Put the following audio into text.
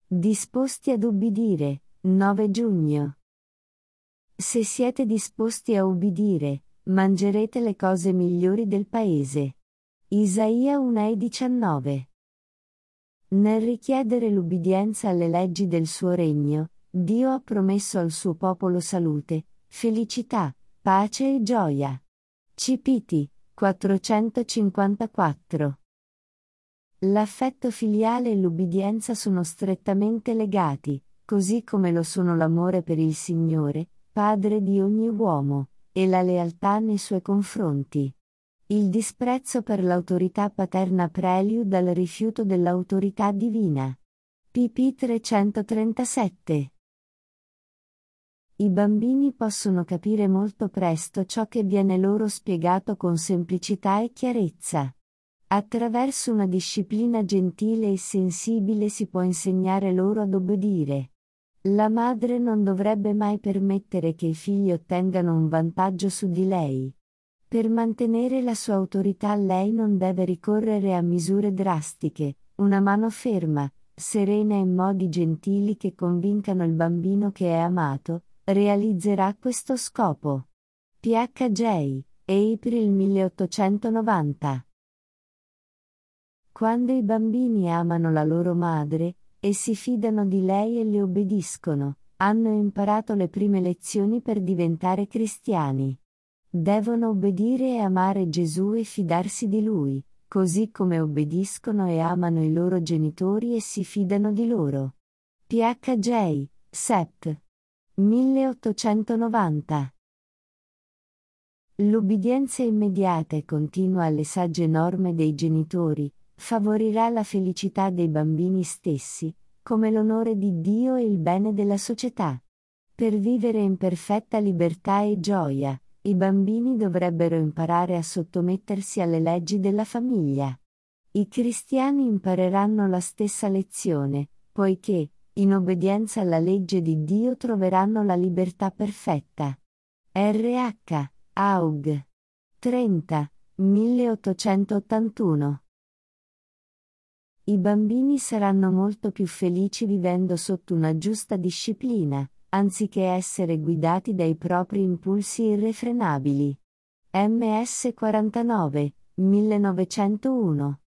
Disposti ad ubbidire, 9 giugno. Se siete disposti a ubbidire, mangerete le cose migliori del paese. Isaia 1,19. Nel richiedere l'ubbidienza alle leggi del suo regno, Dio ha promesso al suo popolo salute, felicità, pace e gioia. Cipiti, 454. L'affetto filiale e l'ubbidienza sono strettamente legati, così come lo sono l'amore per il Signore, Padre di ogni uomo, e la lealtà nei suoi confronti. Il disprezzo per l'autorità paterna prelude al rifiuto dell'autorità divina. pp 337. I bambini possono capire molto presto ciò che viene loro spiegato con semplicità e chiarezza. Attraverso una disciplina gentile e sensibile si può insegnare loro ad obbedire. La madre non dovrebbe mai permettere che i figli ottengano un vantaggio su di lei. Per mantenere la sua autorità lei non deve ricorrere a misure drastiche, una mano ferma, serena e modi gentili che convincano il bambino che è amato, realizzerà questo scopo. P.J. April 1890. Quando i bambini amano la loro madre, e si fidano di lei e le obbediscono, hanno imparato le prime lezioni per diventare cristiani. Devono obbedire e amare Gesù e fidarsi di Lui, così come obbediscono e amano i loro genitori e si fidano di loro. P.J. Sept. 1890. L'ubbidienza immediata e continua alle sagge norme dei genitori favorirà la felicità dei bambini stessi, come l'onore di Dio e il bene della società. Per vivere in perfetta libertà e gioia, i bambini dovrebbero imparare a sottomettersi alle leggi della famiglia. I cristiani impareranno la stessa lezione, poiché, in obbedienza alla legge di Dio troveranno la libertà perfetta. R.H. Aug. 30, 1881. I bambini saranno molto più felici vivendo sotto una giusta disciplina, anziché essere guidati dai propri impulsi irrefrenabili. MS 49, 1901.